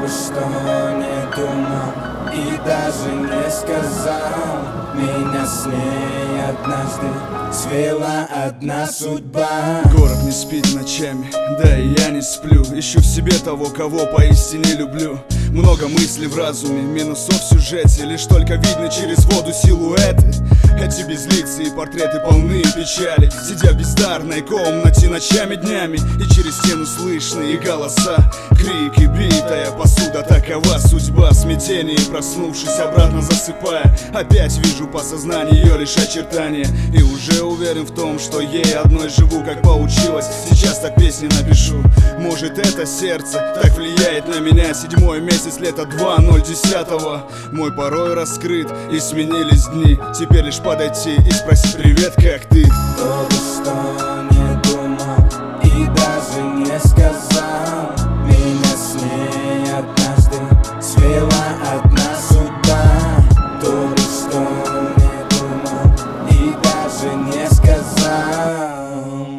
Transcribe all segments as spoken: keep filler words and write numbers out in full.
бы что не думал и даже не сказал, меня с ней однажды свела одна судьба. Город не спит ночами, да и я не сплю. Ищу в себе того, кого поистине люблю. Много мыслей в разуме, минусов в сюжете. Лишь только видно через воду силуэты. Эти безлицые портреты полны печали. Сидя в бездарной комнате ночами, днями, и через стену слышны голоса, крики, битая посуда. Такова судьба, смятение, проснувшись, обратно засыпая. Опять вижу по сознанию ее лишь очертания, и уже уверен в том, что ей одной живу, как поучилась. Сейчас так песни напишу. Может, это сердце так влияет на меня. Седьмой месяц, лето два ноль десятого. Мой порой раскрыт, и сменились дни. Теперь лишь подойти и спросить: привет, как ты? Кто бы что не думал и даже не сказал, меня с ней однажды свела одна судьба. Кто бы что не думал и даже не сказал,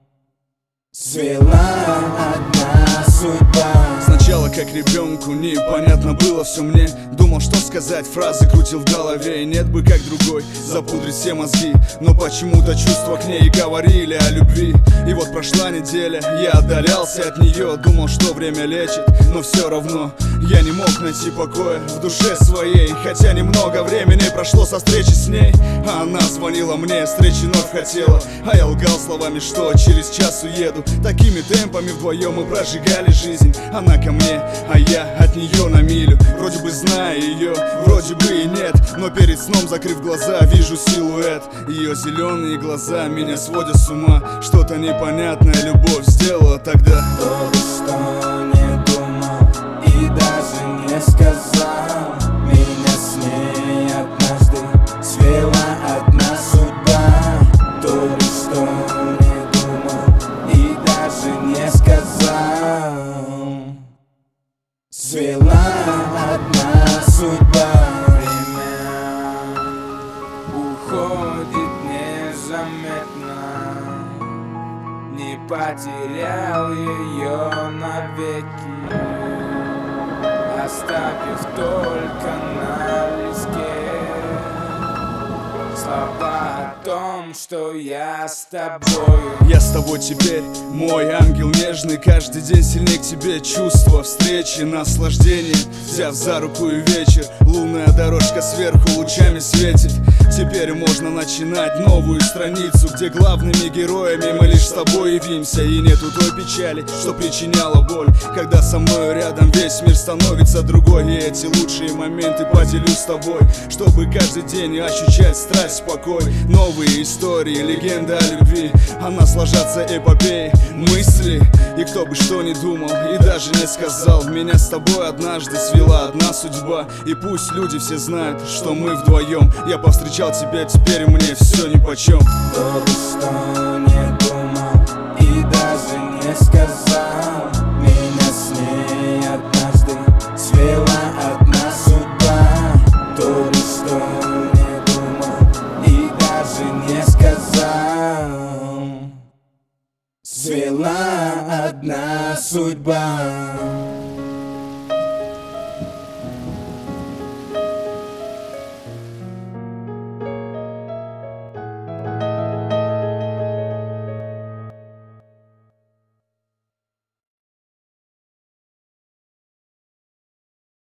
свела одна судьба. Сначала, как ребенку, непонятно было все мне. Думал, что сказать, фразы крутил в голове. И нет бы как другой запудрить все мозги. Но почему-то чувства к ней говорили о любви. И вот прошла неделя, я отдалялся от нее. Думал, что время лечит, но все равно я не мог найти покоя в душе своей. Хотя немного времени прошло со встречи с ней, а она звонила мне, встречи вновь хотела. А я лгал словами, что через час уеду. Такими темпами вдвоем мы прожигали жизнь. Она ко мне, а я от нее на милю. Вроде бы знаю ее, вроде бы и нет, но перед сном, закрыв глаза, вижу силуэт. Ее зеленые глаза меня сводят с ума. Что-то непонятное любовь сделала тогда. Кто бы что не думал и даже не сказал, меня с ней однажды свела одна судьба. Кто бы что не думал и даже не сказал, свела одна судьба. Время уходит незаметно, не потерял ее навеки, оставив только на листе слова о том, что я с тобою. Я с тобой теперь, мой ангел нежный. Каждый день сильнее к тебе чувства, встречи, наслаждение. Взяв за руку и вечер, лунная дорожка сверху лучами светит. Теперь можно начинать новую страницу, где главными героями мы лишь с тобой явимся. И нету той печали, что причиняла боль, когда со мной рядом весь мир становится другой. И эти лучшие моменты поделюсь с тобой, чтобы каждый день ощущать страсть, покой. Новые истории, легенды о любви, а нас ложатся эпопеи, мысли. И кто бы что ни думал и даже не сказал, меня с тобой однажды свела одна судьба. И пусть люди все знают, что мы вдвоем. Я повстречал тебя, теперь мне все нипочем. Кто бы что не думал и даже не сказал, меня с ней однажды свела одна судьба. Кто бы что не думал и даже не сказал, свела одна судьба.